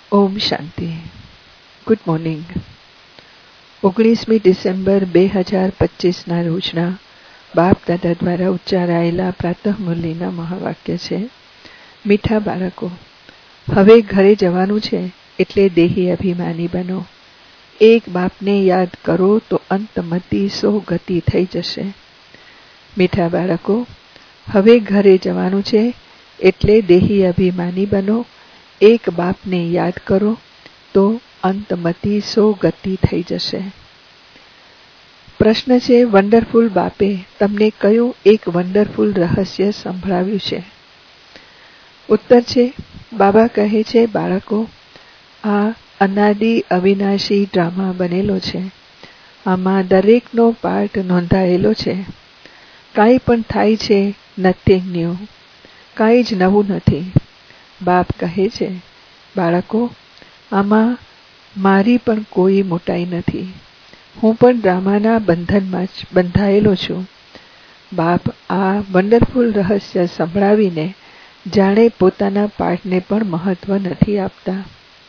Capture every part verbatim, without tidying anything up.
ઓમ શાંતિ. Good morning. ઓગણીસમી December બે હજાર પચીસના રોજના બાપ દાદા દ્વારા ઉચ્ચારાયેલા પ્રાતઃ મુરલીના મહાવાક્ય છે, મીઠા બાળકો, હવે ઘરે જવાનું છે એટલે દેહી અભિમાની બનો. એક બાપને યાદ કરો તો અંતમતી સો ગતિ થઈ જશે. મીઠા બાળકો, હવે ઘરે જવાનું છે એટલે દેહી અભિમાની બનો. એક બાપને યાદ કરો તો અંતમતી સો ગતિ થઈ જશે. પ્રશ્ન છે, વન્ડરફુલ બાપે તમને કયું એક વન્ડરફુલ રહસ્ય સંભળાવ્યું છે? ઉત્તર છે, બાબા કહે છે, બાળકો, આ અનાદિ અવિનાશી ડ્રામા બનેલો છે. આમાં દરેકનો પાર્ટ નોંધાયેલો છે. કાંઈ પણ થાય છે, નથિંગ ન્યૂ, કાંઈ જ નવું નથી. બાપ કહે છે, બાળકો, આમાં મારી પણ કોઈ મોટાઈ નથી. હું પણ ડ્રામાના બંધનમાં જ બંધાયેલો છું. બાપ આ વન્ડરફુલ રહસ્ય સંભળાવીને જાણે પોતાના પાઠને પણ મહત્વ નથી આપતા.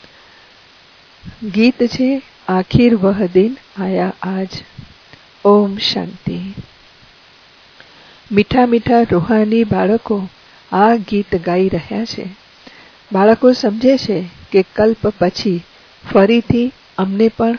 ગીત છે, આખિર વહ દિન આયા આજ. ઓમ શાંતિ. મીઠા મીઠા રૂહાની બાળકો આ ગીત ગાઈ રહ્યા છે. બાળકો સમજે છે કે કલ્પ પછી ફરીથી અમને પણ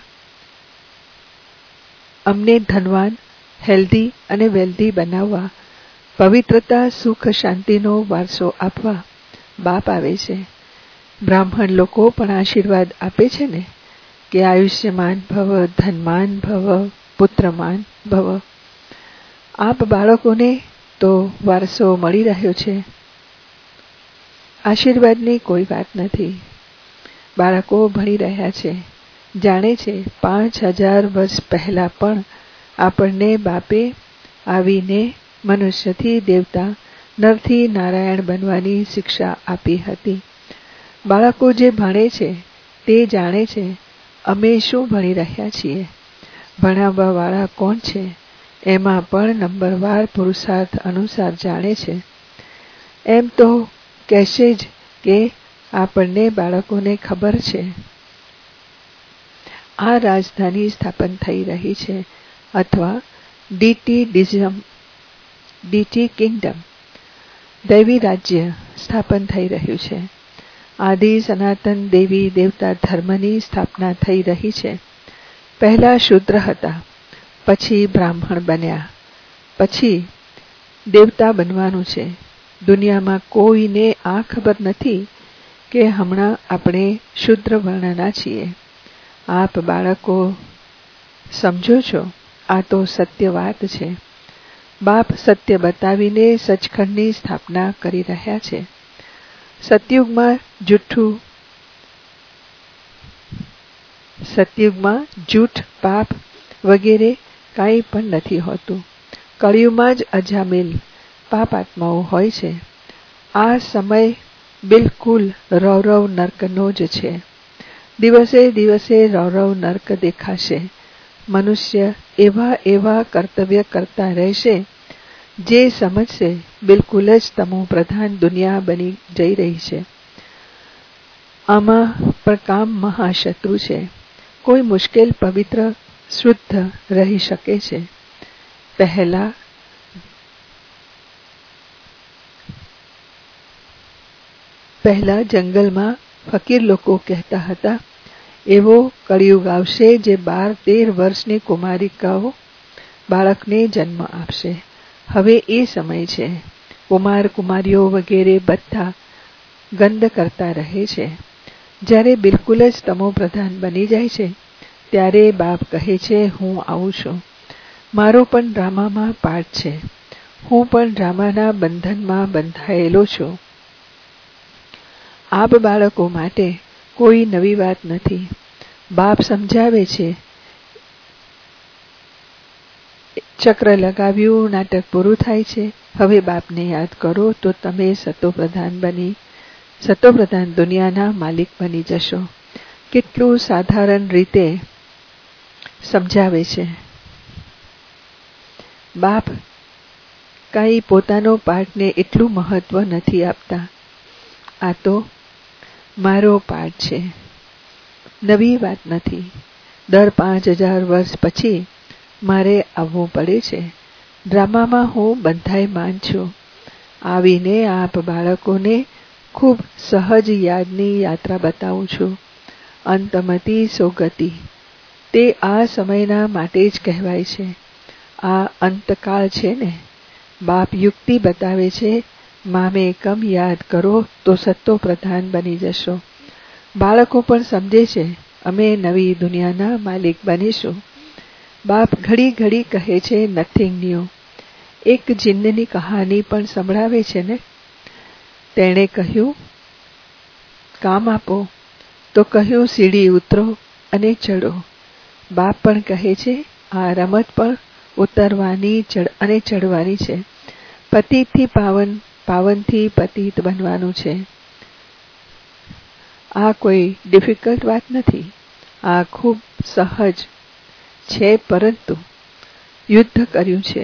અમને ધનવાન, હેલ્ધી અને વેલ્ધી બનાવવા, પવિત્રતા, સુખ, શાંતિનો વારસો આપવા બાપ આવે છે. બ્રાહ્મણ લોકો પણ આશીર્વાદ આપે છે ને કે આયુષ્યમાન ભવ, ધનવાન ભવ, પુત્રમાન ભવ. આપ બાળકોને તો વારસો મળી રહ્યો છે. આશીર્વાદની કોઈ વાત નથી. બાળકો ભણી રહ્યા છે, જાણે છે પાંચ હજાર વર્ષ પહેલા પણ આપણને બાપે આવીને મનુષ્યથી દેવતા, નરથી નારાયણ બનવાની શિક્ષા આપી હતી. બાળકો જે ભણે છે તે જાણે છે અમે શું ભણી રહ્યા છીએ. ભણાવવાવાળા કોણ છે એમાં પણ નંબરવાર પુરુષાર્થ અનુસાર જાણે છે. એમ તો કહેશે જ કે આપણને બાળકોને ખબર છે આ રાજધાની સ્થાપન થઈ રહી છે, અથવા ડીટી ડિઝમ ડીટી કિંગડમ દૈવી રાજ્ય સ્થાપન થઈ રહ્યું છે. આદિ સનાતન દેવી દેવતા ધર્મની સ્થાપના થઈ રહી છે. પહેલા શૂદ્ર હતા, પછી બ્રાહ્મણ બન્યા, પછી દેવતા બનવાનું છે. દુનિયામાં કોઈને આ ખબર નથી કે હમણાં આપણે શૂદ્ર વર્ણના છીએ. આપ બાળકો સમજો છો, આ તો સત્ય વાત છે. બાપ સત્ય બતાવીને સચખંડની સ્થાપના કરી રહ્યા છે. સતયુગમાં જૂઠું સતયુગમાં જૂઠ, પાપ વગેરે કાંઈ પણ નથી હોતું. કળિયુગમાં જ અજામિલ પાપાત્માઓ હોય છે. આ સમય બિલકુલ રૌરવ નર્કનો જ છે. દિવસે દિવસે રૌરવ નર્ક દેખાશે. મનુષ્ય એવા એવા કર્તવ્ય કરતા રહેશે જે સમજશે બિલકુલ જ તમો પ્રધાન દુનિયા બની જઈ રહી છે. આમાં પણ કામ મહાશત્રુ છે. કોઈ મુશ્કેલ પવિત્ર શુદ્ધ રહી શકે છે. પહેલા પહેલા જંગલમાં ફકીર લોકો કહેતા હતા, એવો કળિયુગ આવશે જે બાર તેર વર્ષની કુમારિકાઓ બાળકને જન્મ આપશે. હવે એ સમય છે. કુમાર કુમારીઓ વગેરે બધા ગંધ કરતા રહે છે. જ્યારે બિલકુલ જ તમો પ્રધાન બની જાય છે ત્યારે બાપ કહે છે, હું આવું છું. મારો પણ ડ્રામામાં પાર્ટ છે. હું પણ ડ્રામાના બંધનમાં બંધાયેલો છું. આપ બાળકો માટે કોઈ નવી વાત નથી. બાપ સમજાવે છે, ચક્ર લગાવ્યું, નાટક પૂરું થાય છે. હવે બાપને યાદ કરો તો તમે સતોપ્રધાન બની સતોપ્રધાન દુનિયાના માલિક બની જશો. કેટલું સાધારણ રીતે સમજાવે છે. બાપ કાંઈ પોતાનો પાઠને એટલું મહત્વ નથી આપતા. આ તો મારો પાઠ છે. નવી વાત નથી. દર પાંચ હજાર વર્ષ પછી મારે આવવું પડે છે. ડ્રામામાં હું બંધાઈ માન છું. આવીને આપ બાળકોને ખૂબ સહજ યાદની યાત્રા બતાવું છું. અંતમતી સોગતિ તે આ સમયના માટે જ કહેવાય છે. આ અંતકાળ છે ને. બાપ યુક્તિ બતાવે છે. મામે એકમ યાદ કરો તો સત્તો પ્રધાન બની જશો. બાળકો પણ સમજે છે અમે નવી દુનિયાના માલિક બનીશું. બાપ ઘડી ઘડી કહે છે નથિંગ ન્યૂ. એક જીનની કહાની પણ સંભળાવે છે ને. તેણે કહ્યું કામ આપો તો કહ્યું સીડી ઉતરો અને ચડો. બાપ પણ કહે છે આ રમત પણ ઉતરવાની અને ચડવાની છે. પતિતથી પાવન, પાવનથી પતિત બનવાનું છે. આ કોઈ ડિફિકલ્ટ વાત નથી. આ ખૂબ સહજ છે, પરંતુ યુદ્ધ કર્યું છે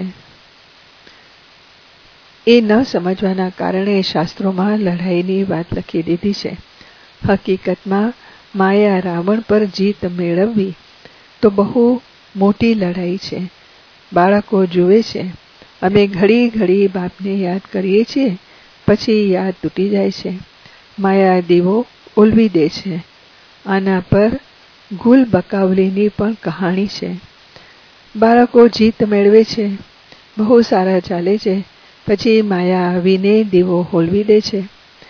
એ ન સમજવાના કારણે શાસ્ત્રોમાં લડાઈની વાત લખી દીધી છે. હકીકતમાં માયા રાવણ પર જીત મેળવવી તો બહુ મોટી લડાઈ છે. બાળકો જુએ છે અમે ઘડી ઘડી બાપને યાદ કરીએ છીએ, પછી યાદ તૂટી જાય છે. માયા દીવો ઓલવી દે છે. આના પર ગુલ બકાવલીની પણ કહાણી છે. બાળકો જીત મેળવે છે, બહુ સારા ચાલે છે, પછી માયા આવીને દીવો હોલવી દે છે.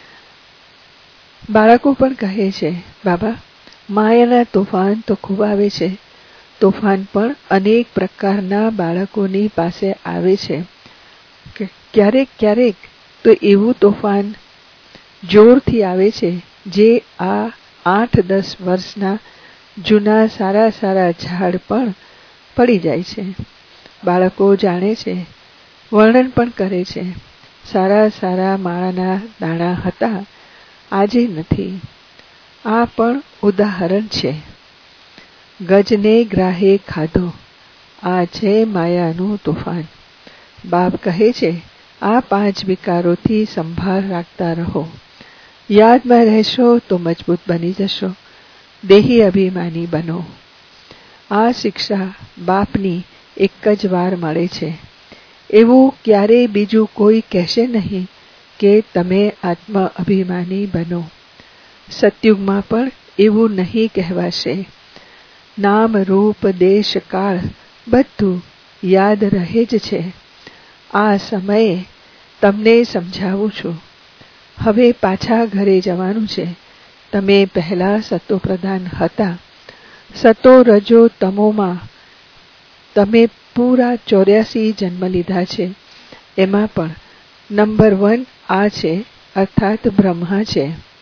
બાળકો પણ કહે છે બાબા માયાના તોફાન તો ખૂબ આવે છે. તોફાન પણ અનેક પ્રકારના બાળકોની પાસે આવે છે. ક્યારેક ક્યારેક તો એવું તોફાન જોરથી આવે છે જે આ આઠ દસ વર્ષના જૂના સારા સારા ઝાડ પણ પડી જાય છે. બાળકો જાણે છે, વર્ણન પણ કરે છે. સારા સારા માળાના દાણા હતા, આજે નથી. આ પણ ઉદાહરણ છે. ગજને ગ્રાહે ખાધો. આ છે માયાનું તોફાન. બાપ કહે છે આ પાંચ વિકારોથી સંભાળ રાખતા રહો. યાદમાં રહેશો તો મજબૂત બની જશો. દેહી અભિમાની બનો. આ શિક્ષા બાપની એક જ વાર મળે છે. એવું ક્યારેય બીજું કોઈ કહેશે નહીં કે તમે આત્મ અભિમાની બનો. સતયુગમાં પણ એવું નહીં કહેવાશે. નામ રૂપ દેશ કાળ બધું યાદ રહે જ છે. આ સમયે તમને સમજાવું છું. હવે પાછા ઘરે જવાનું છે. તમે પહેલા સતો પ્રધાન હતા. સતો રજો તમોમાં તમે પૂરા ચોર્યાસી જન્મ લીધા છે. એમાં પણ નંબર વન આ છે, અર્થાત બ્રહ્મા છે.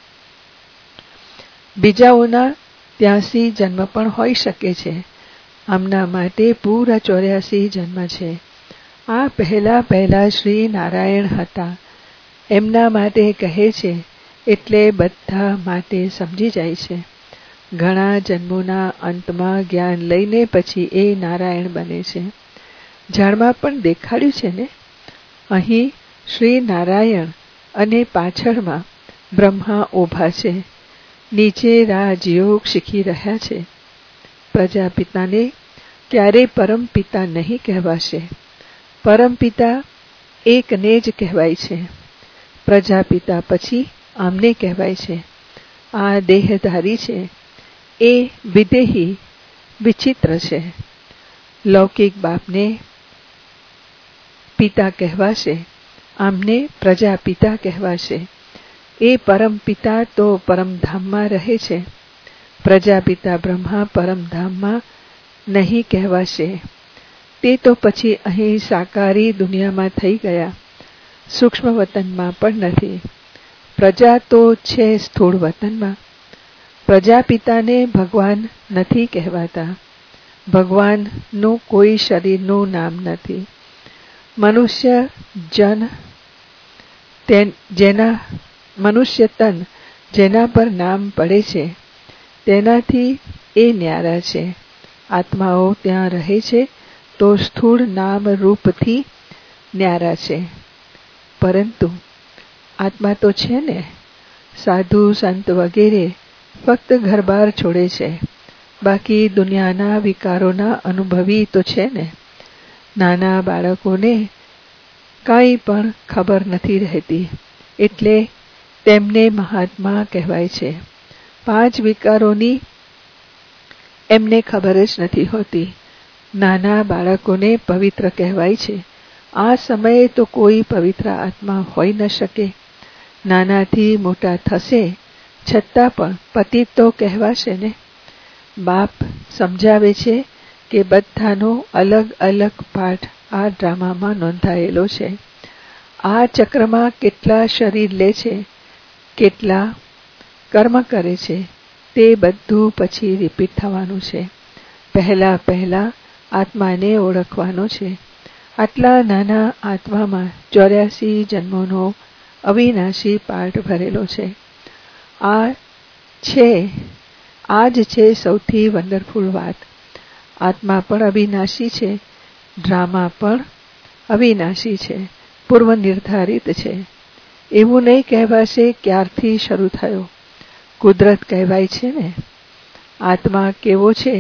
બીજાઓના ત્યાસી જન્મ પણ હોઈ શકે છે. આમના માટે પૂરા ચોર્યાસી જન્મ છે. આ પહેલા પહેલા શ્રી નારાયણ હતા. એમના માટે કહે છે એટલે બધા માટે સમજી જાય છે. ઘણા જન્મોના અંતમાં જ્ઞાન લઈને પછી એ નારાયણ બને છે. ઝાડમાં પણ દેખાડ્યું છે ને. અહીં શ્રી નારાયણ અને પાછળમાં બ્રહ્મા ઊભા છે. નીચે રાજયોગ શીખી રહ્યા છે. પ્રજાપિતાને ક્યારેય પરમપિતા નહીં કહેવાશે. પરમપિતા એકને જ કહેવાય છે. પ્રજાપિતા પછી આમને કહેવાય છે. આ દેહધારી છે એ વિદેહી વિચિત્ર છે. લૌકિક બાપને પિતા કહેવાશે, આમને પ્રજાપિતા કહેવાશે. એ પરમપિતા તો પરમધામમાં રહે છે. પ્રજાપિતા બ્રહ્મા પરમધામમાં નહીં કહેવાશે. તે તો પછી અહીં સાકારી દુનિયામાં થઈ ગયા. સૂક્ષ્મ વતનમાં પણ નથી. પ્રજા તો છે સ્થૂળ વતનમાં. પ્રજાપિતાને ભગવાન નથી કહેવાતા. ભગવાનનું કોઈ શરીરનું નામ નથી. મનુષ્ય જન જેના મનુષ્ય તન જેના પર નામ પડે છે તેનાથી એ ન્યારા છે. આત્માઓ ત્યાં રહે છે તો સ્થૂળ નામ રૂપથી ન્યારા છે. પરંતુ આત્મા તો છે ને. સાધુ સંત વગેરે ફક્ત ઘરબાર છોડે છે, બાકી દુનિયાના વિકારોના અનુભવી તો છે ને. નાના બાળકોને કાંઈ પણ ખબર નથી રહેતી, એટલે તેમને મહાત્મા કહેવાય છે. પાંચ વિકારોની એમને ખબર જ નથી હોતી. નાના બાળકોને પવિત્ર કહેવાય છે. આ સમયે તો કોઈ પવિત્ર આત્મા હોઈ ન શકે. નાનાથી મોટા થશે છતાં પણ પતિત તો કહેવાશે ને. બાપ સમજાવે છે કે બધાનો અલગ અલગ પાઠ આ ડ્રામામાં નોંધાયેલો છે. આ ચક્રમાં કેટલા શરીર લે છે, કેટલા કર્મ કરે છે, તે બધું પછી રિપીટ થવાનું છે. પહેલા પહેલા આત્માને ઓળખવાનો છે. આટલા નાના આત્મામાં ચોર્યાસી જન્મોનો અવિનાશી પાઠ ભરેલો છે. આ છે આ જ છે સૌથી વન્ડરફુલ વાત. આત્મા પણ અવિનાશી છે, ડ્રામા પણ અવિનાશી છે, પૂર્વ નિર્ધારિત છે. એવું નહીં કહેવાશે ક્યારથી શરૂ થયો. કુદરત કહેવાય છે ને. આત્મા કેવો છે,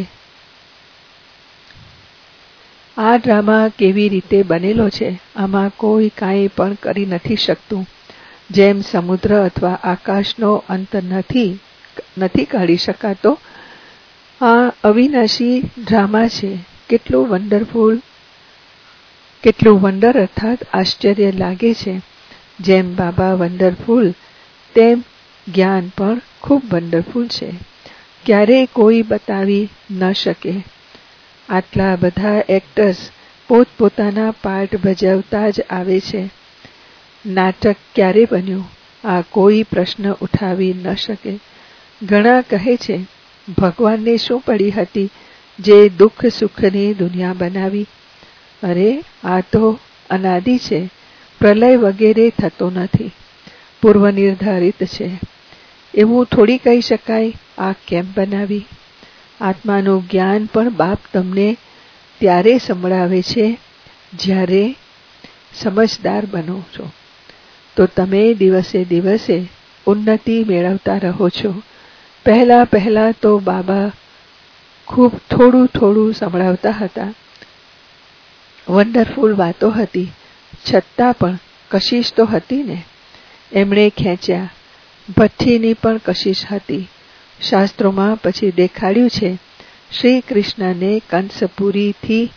આ ડ્રામા કેવી રીતે બનેલો છે, આમાં કોઈ કાંઈ પણ કરી નથી શકતું. જેમ સમુદ્ર અથવા આકાશનો અંત નથી નથી કાઢી શકાતો, આ અવિનાશી ડ્રામા છે. કેટલું વન્ડરફુલ, કેટલું વન્ડર અર્થાત આશ્ચર્ય લાગે છે. જેમ બાબા વન્ડરફુલ, તેમ જ્ઞાન પણ ખૂબ વન્ડરફુલ છે. ક્યારેય કોઈ બતાવી ન શકે. આટલા બધા એક્ટર્સ પોતપોતાના પાર્ટ ભજવતા જ આવે છે. નાટક ક્યારે બન્યું, આ કોઈ પ્રશ્ન ઉઠાવી ન શકે. ઘણા કહે છે, ભગવાનને શું પડી હતી જે દુઃખ સુખની દુનિયા બનાવી? અરે, આ તો અનાદિ છે. પ્રલય વગેરે થતો નથી, પૂર્વ નિર્ધારિત છે. એવું થોડી કહી શકાય આ કેમ બનાવી. આત્માનું જ્ઞાન પણ બાપ તમને ત્યારે સંભળાવે છે જ્યારે સમજદાર બનો છો. તો તમે દિવસે દિવસે ઉન્નતિ મેળવતા રહો છો. પહેલા પહેલા તો બાબા ખૂબ થોડું થોડું સંભળાવતા હતા. વન્ડરફુલ વાતો હતી, છતાં પણ કશિશ તો હતી ને. એમણે ખેંચ્યા. ભઠ્ઠીની પણ કશિશ હતી. શાસ્ત્રોમાં પછી દેખાડ્યું છે, શ્રી કૃષ્ણને કંસપુરીથી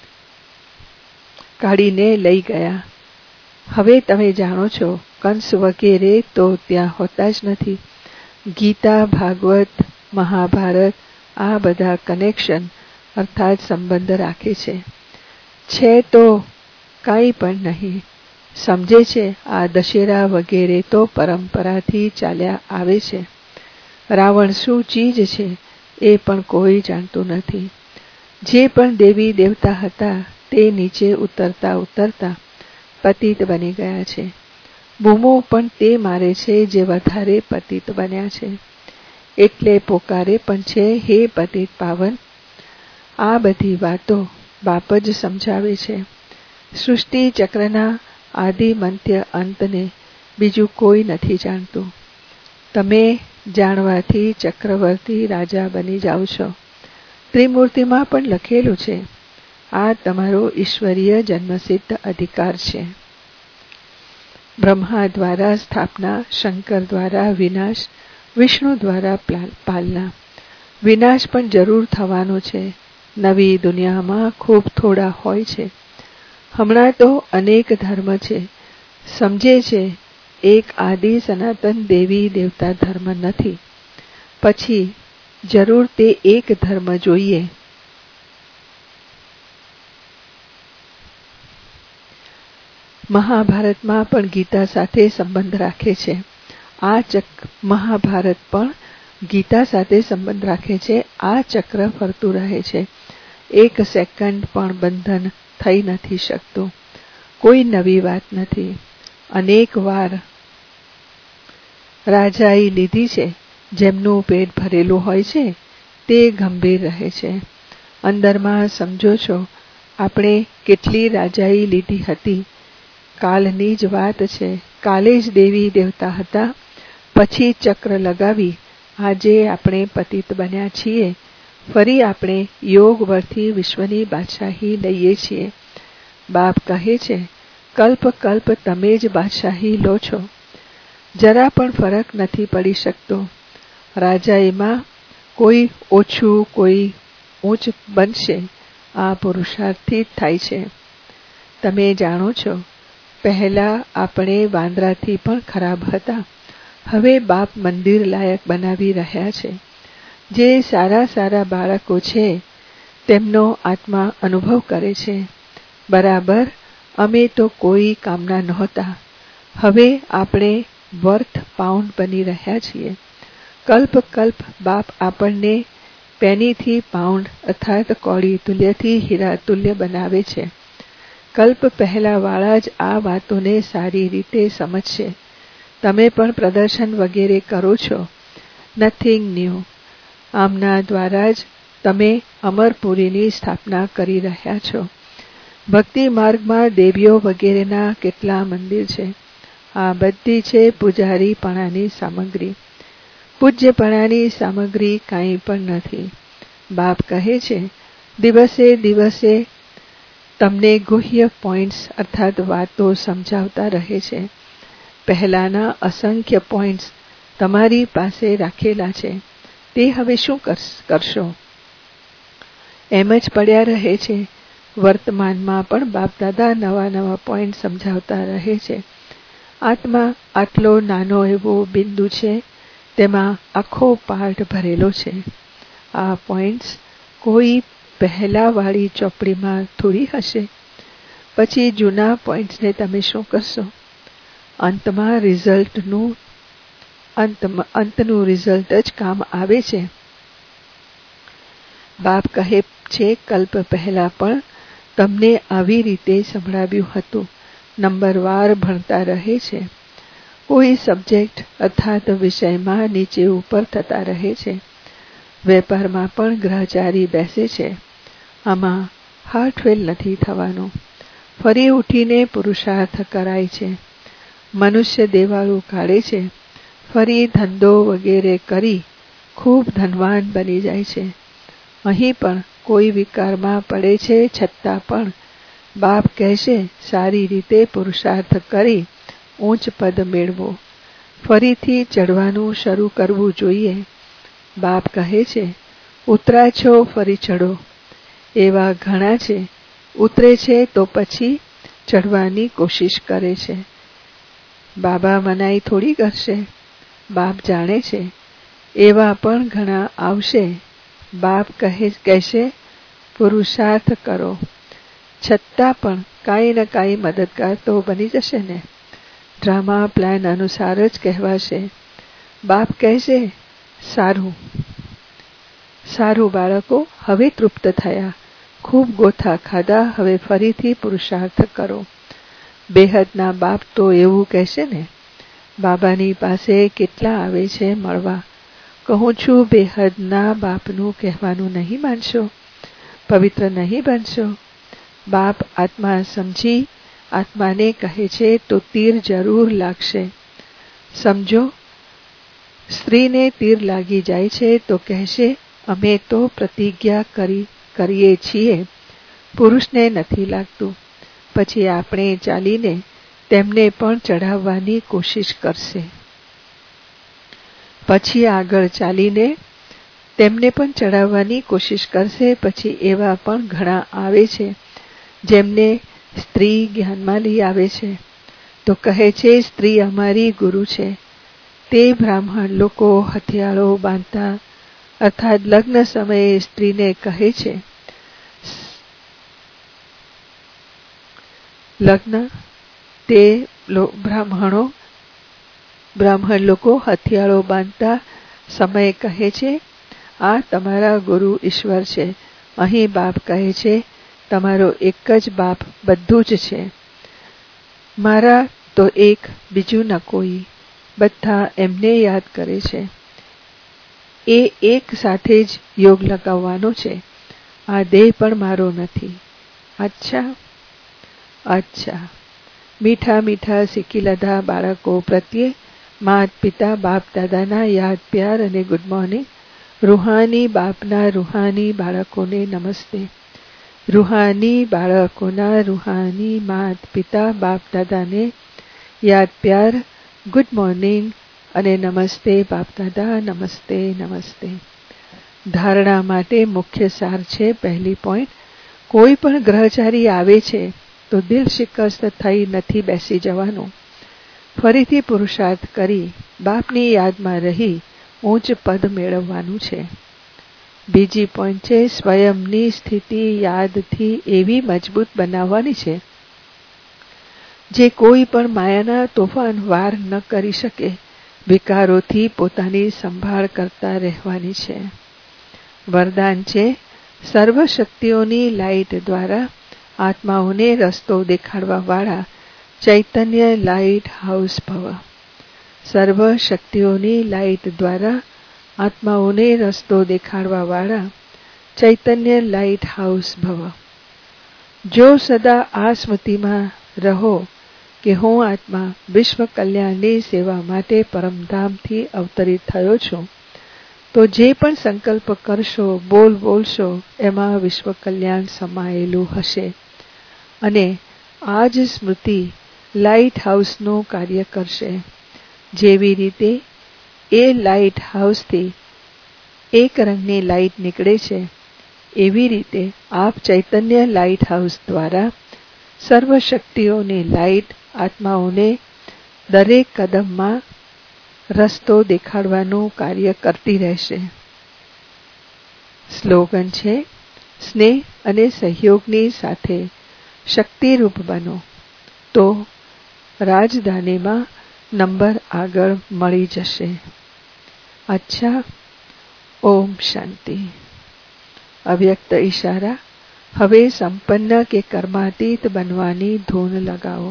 કાઢીને લઈ ગયા. હવે તમે જાણો છો, કંસ વગેરે તો ત્યાં હોતા જ નથી. ગીતા, ભાગવત, મહાભારત આ બધા કનેક્શન અર્થાત સંબંધ રાખે છે. છે તો કાંઈ પણ નહીં. સમજે છે આ દશેરા વગેરે તો પરંપરાથી ચાલ્યા આવે છે. રાવણ શું ચીજ છે એ પણ કોઈ જાણતું નથી. જે પણ દેવી દેવતા હતા તે નીચે ઉતરતા ઉતરતા પતિત બની ગયા છે. બૂમો પણ તે મારે છે જે વધારે પતિત બન્યા છે. એટલે પોકારે પણ છે, હે પતિત પાવન. આ બધી વાતો બાપ જ સમજાવે છે. સૃષ્ટિ ચક્રના આદિ મધ્ય અંતને બીજું કોઈ નથી જાણતું. તમે જાણવાથી ચક્રવર્તી રાજા બની જાઓ છો. ત્રિમૂર્તિમાં પણ લખેલું છે, આ તમારો ઈશ્વરીય જન્મસિદ્ધ અધિકાર છે. બ્રહ્મા દ્વારા સ્થાપના, શંકર દ્વારા વિનાશ, વિષ્ણુ દ્વારા પાલના. વિનાશ પણ જરૂર થવાનો છે. નવી દુનિયામાં ખૂબ થોડા હોય છે. હમણાં તો અનેક ધર્મ છે. સમજે છે એક આદિ સનાતન દેવી દેવતા ધર્મ નથી. પછી જરૂર તે એક ધર્મ જોઈએ. મહાભારતમાં પણ ગીતા સાથે સંબંધ રાખે છે. આ ચક મહાભારત પણ ગીતા સાથે સંબંધ રાખે છે. આ ચક્ર ફરતું રહે છે. એક સેકન્ડ પણ બંધન થઈ નથી શકતું. કોઈ નવી વાત નથી. અનેક વાર રાજાઈ લીધી છે. જેમનું પેટ ભરેલું હોય છે તે ગંભીર રહે છે. અંદરમાં સમજો છો, આપણે કેટલી રાજાઈ લીધી હતી. કાલની જ વાત છે. કાલે જ દેવી દેવતા હતા. પછી ચક્ર લગાવી આજે આપણે પતિત બન્યા છીએ, ફરી આપણે યોગ બળથી વિશ્વની બાદશાહી લઈએ છીએ. બાપ કહે છે, કલ્પ કલ્પ તમે જ બાદશાહી લો છો. જરા પણ ફરક નથી પડી શકતો. રાજા એમાં કોઈ ઓછું કોઈ ઊંચ બનશે, આ પુરુષાર્થથી જ થાય છે. તમે જાણો છો, પહેલા આપણે વાંદરાથી પણ ખરાબ હતા. હવે બાપ મંદિર લાયક બનાવી રહ્યા છે. જે સારા સારા બાળકો છે તેમનો આત્મા અનુભવ કરે છે, બરાબર અમે તો કોઈ કામના નહોતા, હવે આપણે વર્થ પાઉન્ડ બની રહ્યા છીએ. કલ્પ કલ્પ બાપ આપણને પેનીથી પાઉન્ડ અર્થાત કોડી તુલ્યથી હીરા તુલ્ય બનાવે છે. કલ્પ પહેલા વાળા જ આ વાતોને સારી રીતે સમજશે. તમે પણ પ્રદર્શન વગેરે કરો છો, નથિંગ ન્યૂ. આમના દ્વારા જ તમે અમરપુરીની સ્થાપના કરી રહ્યા છો. ભક્તિ માર્ગમાં દેવીઓ વગેરેના કેટલા મંદિર છે. આ બધી છે પૂજારીપણાની સામગ્રી. પૂજ્યપણાની સામગ્રી કાંઈ પણ નથી. બાપ કહે છે, દિવસે દિવસે તમને ગુહ્ય પોઈન્ટ્સ અર્થાત વાતો સમજાવતા રહે છે. પહેલાના અસંખ્ય પોઈન્ટ્સ તમારી પાસે રાખેલા છે, તે હવે શું કરશો? એમ જ પડ્યા રહે છે. વર્તમાનમાં પણ બાપદાદા નવા નવા પોઈન્ટ સમજાવતા રહે છે. આત્મા આટલો નાનો એવો બિંદુ છે, તેમાં આખો પાર્ટ ભરેલો છે. આ પોઈન્ટ્સ કોઈ પહેલાવાળી ચોપડીમાં થોડી હશે. પછી જૂના પોઈન્ટ્સને તમે શું કરશો? અંતમાં રિઝલ્ટનું અંતમાં અંતનું રિઝલ્ટ જ કામ આવે છે. બાપ કહે છે, કલ્પ પહેલા પણ તમને આવી રીતે સંભળાવ્યું હતું. નંબરવાર ભણતા રહે છે. કોઈ સબ્જેક્ટ અર્થાત વિષયમાં નીચે ઉપર થતા રહે છે. વેપારમાં પણ ગ્રહચારી બેસે છે. આમાં હાર્ટફેલ નથી થવાનું. ફરી ઉઠીને પુરુષાર્થ કરાય છે. મનુષ્ય દેવાળું કાઢે છે. ફરી ધંધો વગેરે કરી ખૂબ ધનવાન બની જાય છે. અહીં પણ કોઈ વિકારમાં પડે છે, છતાં પણ બાપ કહેશે, સારી રીતે પુરુષાર્થ કરી ઊંચ પદ મેળવો. ફરીથી ચડવાનું શરૂ કરવું જોઈએ. બાપ કહે છે, ઉતરા છો ફરી ચડો. એવા ઘણા છે, ઉતરે છે તો પછી ચડવાની કોશિશ કરે છે. બાબા મનાઈ થોડી કરશે. બાપ જાણે છે. એવા પણ ઘણા આવશે. બાપ કહે કહેશે, પુરુષાર્થ કરો. છતાં પણ કાંઈ ને કાંઈ મદદગાર તો બની જશે ને. ડ્રામા પ્લાન અનુસાર જ કહેવાશે. બાપ કહેશે, સારું સારું બાળકો, હવે તૃપ્ત થયા, ખૂબ ગોથા ખાધા, હવે ફરીથી પુરુષાર્થ કરો. બેહદના બાપ તો એવું કહેશે ને. બાબાની પાસે કેટલા આવે છે મળવા. કહું છું, બેહદના બાપનું કહેવાનું નહીં માનશો, પવિત્ર નહીં બનશો. બાપ આત્મા સમજી આત્માને કહે છે તો તીર જરૂર લાગશે. સમજો, સ્ત્રીને તીર લાગી જાય છે તો કહેશે, અમે તો પ્રતિજ્ઞા કરી કરીએ છીએ, પુરુષને નથી લાગતું. પછી આપણે ચાલીને તેમને પણ ચઢાવવાની કોશિશ કરશે. પછી આગળ ચાલીને તેમને પણ ચઢાવવાની કોશિશ કરશે. પછી એવા પણ ઘણા આવે છે જેમને સ્ત્રી જ્ઞાનમાં લઈ આવે છે, તો કહે છે સ્ત્રી અમારી ગુરુ છે. તે બ્રાહ્મણ લોકો હથિયાળો બાંધતા અર્થાત લગ્ન સમયે સ્ત્રીને કહે છે, લગ્ન તે બ્રાહ્મણો બ્રાહ્મણ લોકો હથિયાળો બાંધતા સમયે કહે છે, આ તમારા ગુરુ ઈશ્વર છે. અહીં બાપ કહે છે, તમારો એક જ બાપ બધું જ છે. મારા તો એક, બીજું ન કોઈ. બધા એમને યાદ કરે છે. એ એક સાથે જ યોગ લગાવવાનો છે. આ દેહ પણ મારો નથી. અચ્છા અચ્છા મીઠા મીઠા શીખી લીધા બાળકો પ્રત્યે માત પિતા બાપ દાદાના યાદ પ્યાર અને ગુડ મોર્નિંગ. રૂહાની બાપના રૂહાની બાળકોને નમસ્તે. રૂહાની બાળકોના રૂહાની માત પિતા બાપ દાદાને યાદ પ્યાર, ગુડ મોર્નિંગ અને નમસ્તે બાપ દાદા, નમસ્તે નમસ્તે. ધારણા માટે મુખ્ય સાર છે. પહેલી પોઈન્ટ, કોઈ પણ ગ્રહચારી આવે છે તો દિલ શિકસ્ત થઈ નથી બેસી જવાનું. ફરીથી પુરુષાર્થ કરી બાપની યાદમાં રહી ઉચ્ચ પદ મેળવવાનું છે. બીજી પોઈન્ટ છે, સ્વયંની સ્થિતિ યાદથી એવી મજબૂત બનાવવાની છે જે કોઈ પણ માયાના તોફાન વાર ન કરી શકે. વિકારોથી પોતાની સંભાળ કરતા રહેવાની છે. વરદાન છે, સર્વ શક્તિઓની લાઇટ દ્વારા આત્માઓને રસ્તો દેખાડવા વાળા ચૈતન્ય લાઇટ હાઉસ ભવ. સર્વ શક્તિઓની લાઇટ દ્વારા આત્માઓને રસ્તો દેખાડવા વાળા ચૈતન્ય લાઇટ હાઉસ ભવ. જો સદા આ સ્મૃતિમાં રહો કે હું આત્મા વિશ્વ કલ્યાણની સેવા માટે પરમધામથી અવતરિત થયો છું, તો જે પણ સંકલ્પ કરશો, બોલ બોલશો, એમાં વિશ્વ કલ્યાણ સમાયેલું હશે. અને આ જ સ્મૃતિ લાઇટ હાઉસનું કાર્ય કરશે. જેવી રીતે એ લાઇટ હાઉસથી એક રંગની લાઇટ નીકળે છે, એવી રીતે આપ ચૈતન્ય લાઇટ હાઉસ દ્વારા સર્વ શક્તિઓની લાઇટ આત્માઓને દરેક કદમમાં રસ્તો દેખાડવાનું કાર્ય કરતી રહેશે. સ્લોગન છે, સ્નેહ અને સહયોગની સાથે શક્તિરૂપ બનો તો રાજધાનીમાં નંબર આગળ મળી જશે. અચ્છા, ઓમ શાંતિ. અવ્યક્ત ઈશારા. હવે સંપન્ન કે કર્માતીત બનવાની ધૂન લગાવો.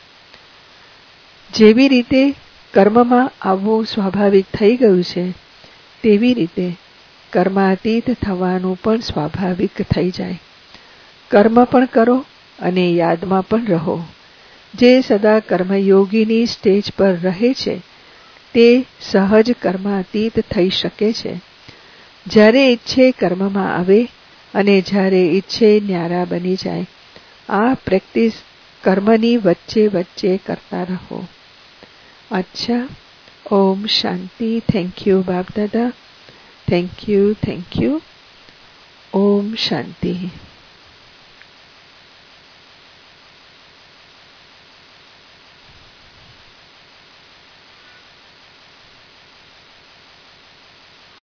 જેવી રીતે કર્મમાં આવવું સ્વાભાવિક થઈ ગયું છે, તેવી રીતે કર્માતીત થવાનું પણ સ્વાભાવિક થઈ જાય. કર્મ પણ કરો અને યાદમાં પણ રહો. જે સદા કર્મયોગીની સ્ટેજ પર રહે છે તે સહજ કર્માતીત થઈ શકે છે. જ્યારે ઈચ્છે કર્મમાં આવે અને જ્યારે ઈચ્છે ન્યારા બની જાય. આ પ્રેક્ટિસ કર્મની વચ્ચે વચ્ચે કરતા રહો. અચ્છા, ઓમ શાંતિ. થેન્ક યુ બાપ દાદા. Thank you thank you. ઓમ શાંતિ.